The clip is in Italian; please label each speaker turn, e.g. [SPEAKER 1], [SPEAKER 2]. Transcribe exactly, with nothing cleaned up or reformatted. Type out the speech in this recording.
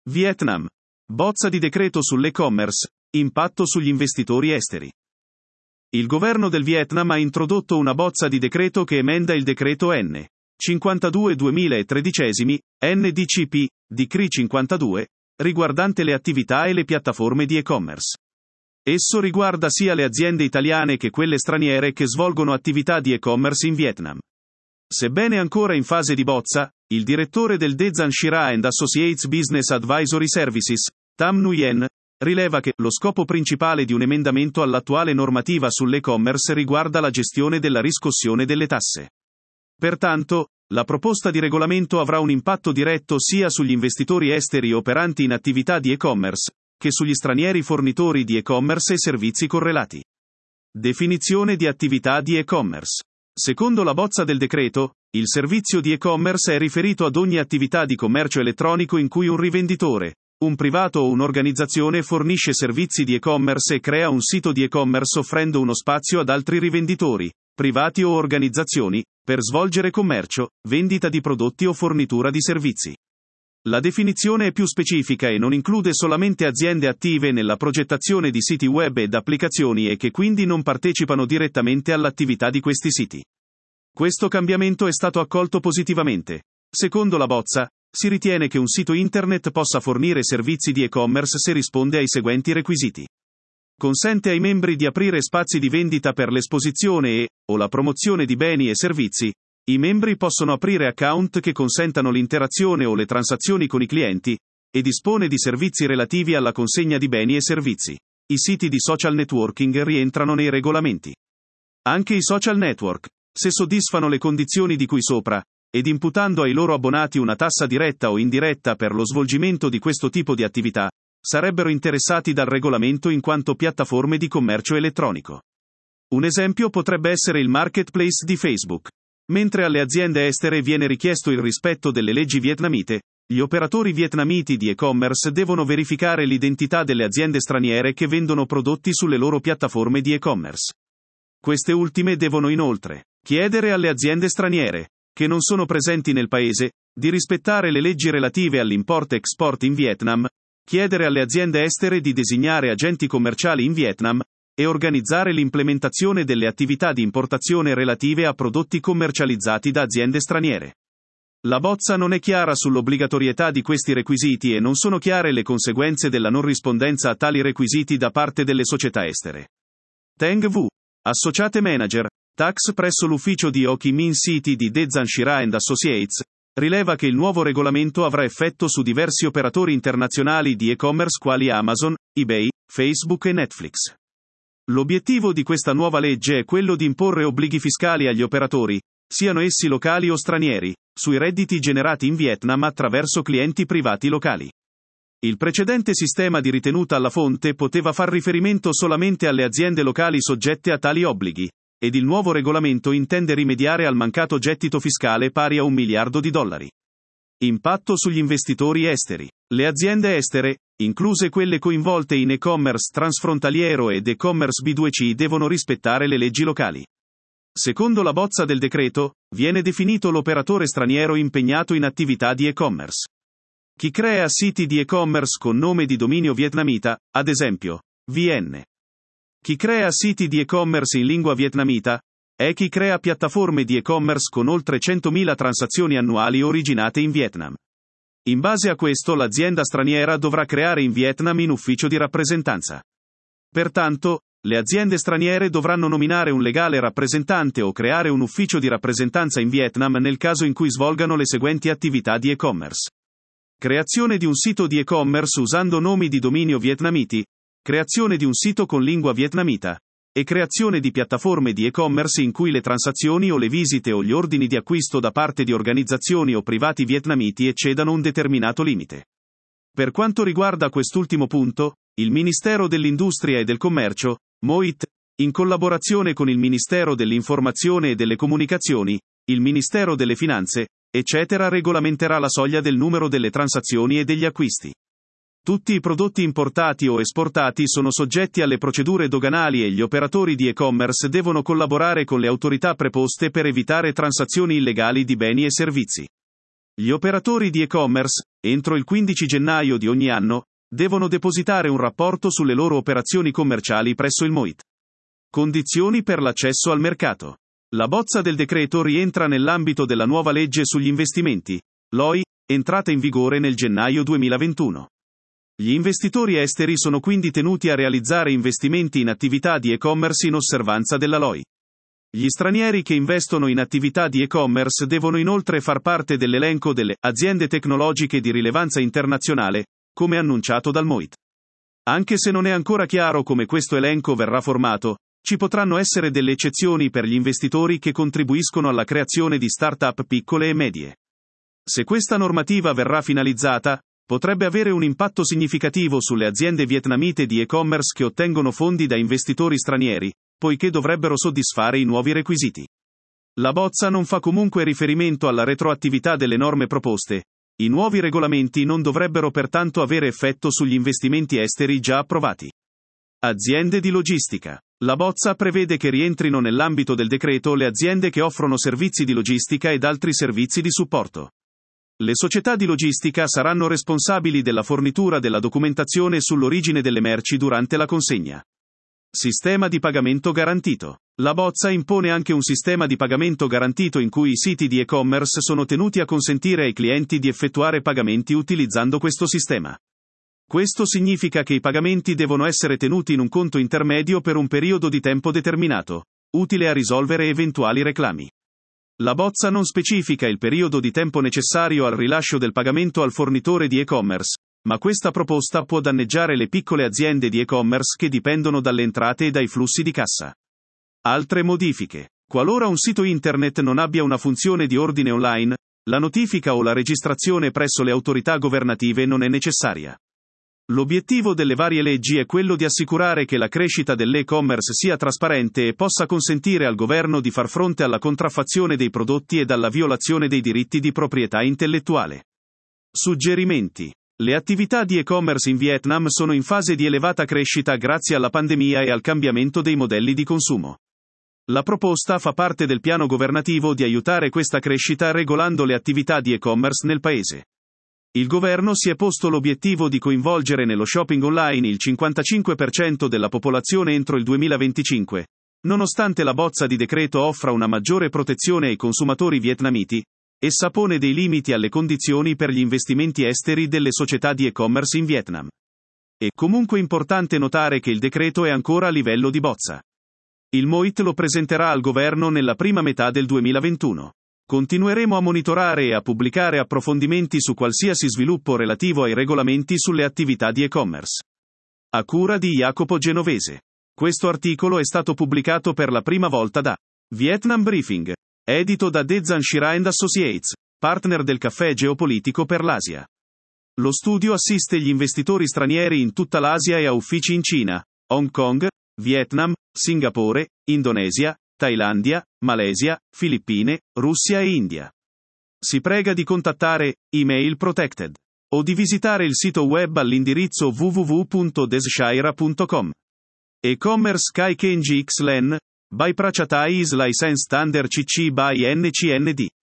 [SPEAKER 1] Vietnam. Bozza di decreto sull'e-commerce, impatto sugli investitori esteri. Il governo del Vietnam ha introdotto una bozza di decreto che emenda il decreto N. cinquantadue duemilatredici, N D C P, D C R I cinquantadue, riguardante le attività e le piattaforme di e-commerce. Esso riguarda sia le aziende italiane che quelle straniere che svolgono attività di e-commerce in Vietnam. Sebbene ancora in fase di bozza, il direttore del De Zan Shira and Associates Business Advisory Services, Tam Nguyen, rileva che lo scopo principale di un emendamento all'attuale normativa sull'e-commerce riguarda la gestione della riscossione delle tasse. Pertanto, la proposta di regolamento avrà un impatto diretto sia sugli investitori esteri operanti in attività di e-commerce, che sugli stranieri fornitori di e-commerce e servizi correlati. Definizione di attività di e-commerce. Secondo la bozza del decreto, il servizio di e-commerce è riferito ad ogni attività di commercio elettronico in cui un rivenditore, un privato o un'organizzazione fornisce servizi di e-commerce e crea un sito di e-commerce offrendo uno spazio ad altri rivenditori, privati o organizzazioni, per svolgere commercio, vendita di prodotti o fornitura di servizi. La definizione è più specifica e non include solamente aziende attive nella progettazione di siti web ed applicazioni e che quindi non partecipano direttamente all'attività di questi siti. Questo cambiamento è stato accolto positivamente. Secondo la bozza, si ritiene che un sito internet possa fornire servizi di e-commerce se risponde ai seguenti requisiti. Consente ai membri di aprire spazi di vendita per l'esposizione e, o la promozione di beni e servizi. I membri possono aprire account che consentano l'interazione o le transazioni con i clienti, e dispone di servizi relativi alla consegna di beni e servizi. I siti di social networking rientrano nei regolamenti. Anche i social network, se soddisfano le condizioni di cui sopra, ed imputando ai loro abbonati una tassa diretta o indiretta per lo svolgimento di questo tipo di attività, sarebbero interessati dal regolamento in quanto piattaforme di commercio elettronico. Un esempio potrebbe essere il marketplace di Facebook. Mentre alle aziende estere viene richiesto il rispetto delle leggi vietnamite, gli operatori vietnamiti di e-commerce devono verificare l'identità delle aziende straniere che vendono prodotti sulle loro piattaforme di e-commerce. Queste ultime devono inoltre chiedere alle aziende straniere, che non sono presenti nel paese, di rispettare le leggi relative all'import-export in Vietnam, chiedere alle aziende estere di designare agenti commerciali in Vietnam, e organizzare l'implementazione delle attività di importazione relative a prodotti commercializzati da aziende straniere. La bozza non è chiara sull'obbligatorietà di questi requisiti e non sono chiare le conseguenze della non rispondenza a tali requisiti da parte delle società estere. Teng Vu, Associate Manager, Tax presso l'ufficio di Ho Chi Minh City di De Zan Shira and Associates, rileva che il nuovo regolamento avrà effetto su diversi operatori internazionali di e-commerce quali Amazon, eBay, Facebook e Netflix. L'obiettivo di questa nuova legge è quello di imporre obblighi fiscali agli operatori, siano essi locali o stranieri, sui redditi generati in Vietnam attraverso clienti privati locali. Il precedente sistema di ritenuta alla fonte poteva far riferimento solamente alle aziende locali soggette a tali obblighi, ed il nuovo regolamento intende rimediare al mancato gettito fiscale pari a un miliardo di dollari. Impatto sugli investitori esteri. Le aziende estere, incluse quelle coinvolte in e-commerce transfrontaliero ed e-commerce B due C, devono rispettare le leggi locali. Secondo la bozza del decreto, viene definito l'operatore straniero impegnato in attività di e-commerce. Chi crea siti di e-commerce con nome di dominio vietnamita, ad esempio, V N. Chi crea siti di e-commerce in lingua vietnamita, è chi crea piattaforme di e-commerce con oltre centomila transazioni annuali originate in Vietnam. In base a questo l'azienda straniera dovrà creare in Vietnam un ufficio di rappresentanza. Pertanto, le aziende straniere dovranno nominare un legale rappresentante o creare un ufficio di rappresentanza in Vietnam nel caso in cui svolgano le seguenti attività di e-commerce. Creazione di un sito di e-commerce usando nomi di dominio vietnamiti, creazione di un sito con lingua vietnamita, e creazione di piattaforme di e-commerce in cui le transazioni o le visite o gli ordini di acquisto da parte di organizzazioni o privati vietnamiti eccedano un determinato limite. Per quanto riguarda quest'ultimo punto, il Ministero dell'Industria e del Commercio, M O I T, in collaborazione con il Ministero dell'Informazione e delle Comunicazioni, il Ministero delle Finanze, eccetera, regolamenterà la soglia del numero delle transazioni e degli acquisti. Tutti i prodotti importati o esportati sono soggetti alle procedure doganali e gli operatori di e-commerce devono collaborare con le autorità preposte per evitare transazioni illegali di beni e servizi. Gli operatori di e-commerce, entro il quindici gennaio di ogni anno, devono depositare un rapporto sulle loro operazioni commerciali presso il M O I T. Condizioni per l'accesso al mercato. La bozza del decreto rientra nell'ambito della nuova legge sugli investimenti, L O I, entrata in vigore nel gennaio duemilaventuno. Gli investitori esteri sono quindi tenuti a realizzare investimenti in attività di e-commerce in osservanza della L O I. Gli stranieri che investono in attività di e-commerce devono inoltre far parte dell'elenco delle aziende tecnologiche di rilevanza internazionale, come annunciato dal M O I T. Anche se non è ancora chiaro come questo elenco verrà formato, ci potranno essere delle eccezioni per gli investitori che contribuiscono alla creazione di start-up piccole e medie. Se questa normativa verrà finalizzata, potrebbe avere un impatto significativo sulle aziende vietnamite di e-commerce che ottengono fondi da investitori stranieri, poiché dovrebbero soddisfare i nuovi requisiti. La bozza non fa comunque riferimento alla retroattività delle norme proposte. I nuovi regolamenti non dovrebbero pertanto avere effetto sugli investimenti esteri già approvati. Aziende di logistica. La bozza prevede che rientrino nell'ambito del decreto le aziende che offrono servizi di logistica ed altri servizi di supporto. Le società di logistica saranno responsabili della fornitura della documentazione sull'origine delle merci durante la consegna. Sistema di pagamento garantito. La bozza impone anche un sistema di pagamento garantito in cui i siti di e-commerce sono tenuti a consentire ai clienti di effettuare pagamenti utilizzando questo sistema. Questo significa che i pagamenti devono essere tenuti in un conto intermedio per un periodo di tempo determinato, utile a risolvere eventuali reclami. La bozza non specifica il periodo di tempo necessario al rilascio del pagamento al fornitore di e-commerce, ma questa proposta può danneggiare le piccole aziende di e-commerce che dipendono dalle entrate e dai flussi di cassa. Altre modifiche. Qualora un sito internet non abbia una funzione di ordine online, la notifica o la registrazione presso le autorità governative non è necessaria. L'obiettivo delle varie leggi è quello di assicurare che la crescita dell'e-commerce sia trasparente e possa consentire al governo di far fronte alla contraffazione dei prodotti e alla violazione dei diritti di proprietà intellettuale. Suggerimenti. Le attività di e-commerce in Vietnam sono in fase di elevata crescita grazie alla pandemia e al cambiamento dei modelli di consumo. La proposta fa parte del piano governativo di aiutare questa crescita regolando le attività di e-commerce nel paese. Il governo si è posto l'obiettivo di coinvolgere nello shopping online il cinquantacinque per cento della popolazione entro il duemilaventicinque. Nonostante la bozza di decreto offra una maggiore protezione ai consumatori vietnamiti, essa pone dei limiti alle condizioni per gli investimenti esteri delle società di e-commerce in Vietnam. È comunque importante notare che il decreto è ancora a livello di bozza. Il M O I T lo presenterà al governo nella prima metà del duemilaventuno. Continueremo a monitorare e a pubblicare approfondimenti su qualsiasi sviluppo relativo ai regolamenti sulle attività di e-commerce. A cura di Jacopo Genovese. Questo articolo è stato pubblicato per la prima volta da Vietnam Briefing, edito da De Zanshira and Associates, partner del caffè geopolitico per l'Asia. Lo studio assiste gli investitori stranieri in tutta l'Asia e ha uffici in Cina, Hong Kong, Vietnam, Singapore, Indonesia, Thailandia, Malesia, Filippine, Russia e India. Si prega di contattare Email Protected o di visitare il sito web all'indirizzo w w w punto dezzshira punto com. E-commerce Kai Kenji X L E N, by Prachatai is licensed under C C by N C N D.